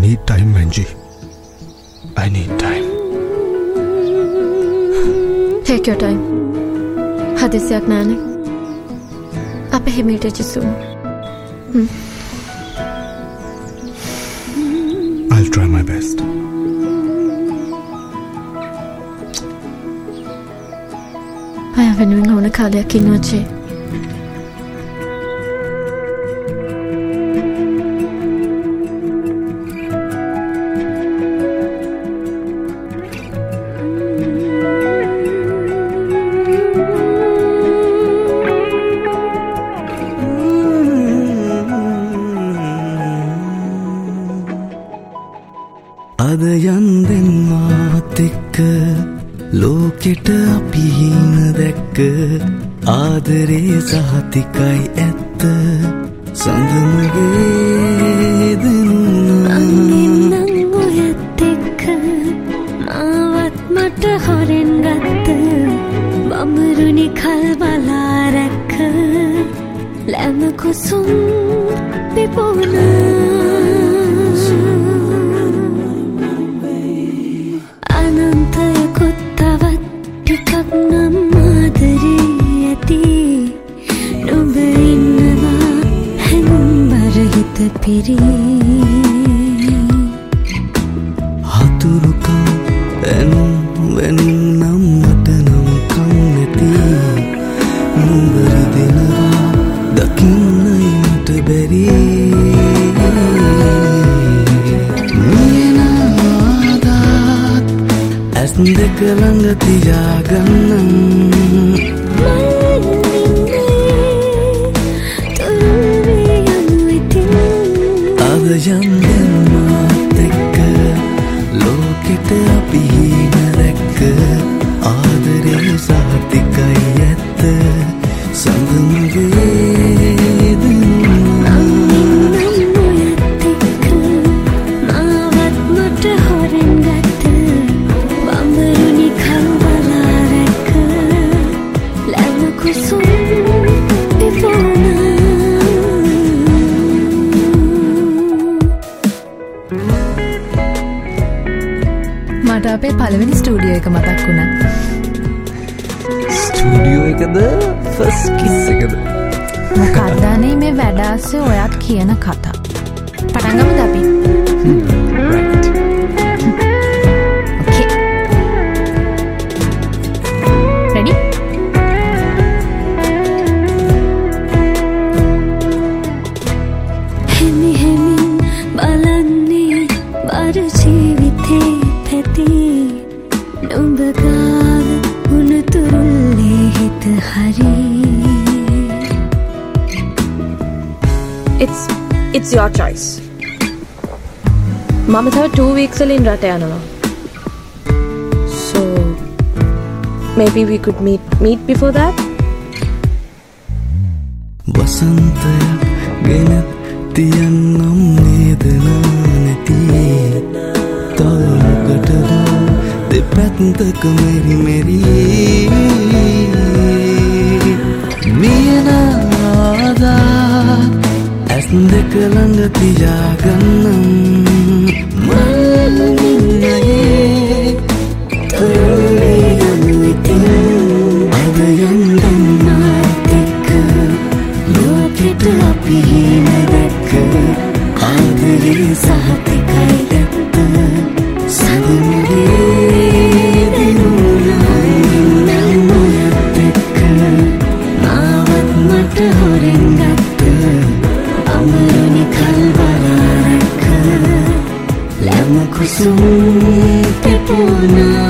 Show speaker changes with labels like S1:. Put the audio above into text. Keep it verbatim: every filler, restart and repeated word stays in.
S1: need time, Angie. I need time.
S2: Take your time. Hadisyak nane. Ape himite jisu. Hmm.
S1: I'll try my best.
S2: I have been doing ona kalayak innoche.
S3: අද යන්දෙන් මාත් එක්ක ලෝකෙට අපි හින දැක්ක ආදරේ සහතිකයි ඇත්ත සඳමගේ දෙනුනා
S4: අන්නෙන්නම් ඔයත් එක්ක මාවත් මට හොරෙන් ගත්ත බඹරුනි කල් බලා රැක්ක ලැම කුසුම් පිපුණා පිරි
S3: හතුරුකම් එනම් වෙනම් නම් මට නම් කම් නැති නුඹරි දෙනවා දකින්නයි මට බැරි මියනාදාත් ඇස් දෙක ළඟ තියාගන්නම් යන්දෙන් මාත් එක්ක ලෝකෙට අපි හින දැක්ක ආදරේ සහතිකයි ඇත්ත සඳමගේ දෙනුනා
S4: අන්නෙන්නම් ඔයත් එක්ක මාවත් මට හොරෙන් ගත්ත බඹරුනි කල් බලා රැක්ක ලැම කුසුම් පිපුණා
S5: මට අපේ පළවෙනි ස්ටුඩියෝ එක මතක් වුණා.
S3: ස්ටුඩියෝ එකද ෆස්ට් කිස් එකද?
S5: මොකක්ද අනේ මේ වැඩ ආස්සේ ඔයත් කියන කතා. පටන් ගමුද අපි?
S3: right.
S5: Okay. Ready?
S4: හෙමි හෙමින් බලන්නේ බර ජීවිතේ නුඹ ගාව උණුතුරුල්ලේ හිත හරි
S6: It's it's your choice. මම තව two weeks වලින් රට යනවා. So maybe we could meet meet before that.
S3: වසන්තයක් ගෙන තියන්නම් නේද නැති තවකටද දෙපැත්තක මෙරි මෙරි මියනාදා ඇස් දෙක ළඟ තියාගන්නම් මල්නින්නයේ තොරේ යනුවිතින් අද යන්දම් මාත් එක්ක ලෝකෙට අපි හින දැක්ක ආදරේ සහතිකයි ඇත්ත සඳමගේ දෙනුනා නම් ඔයත් එක්ක මාවත් මට හොරෙන් ගත්ත අමරුනි කල් බලා රැක්ක ලැම කුසුම් පිපුණා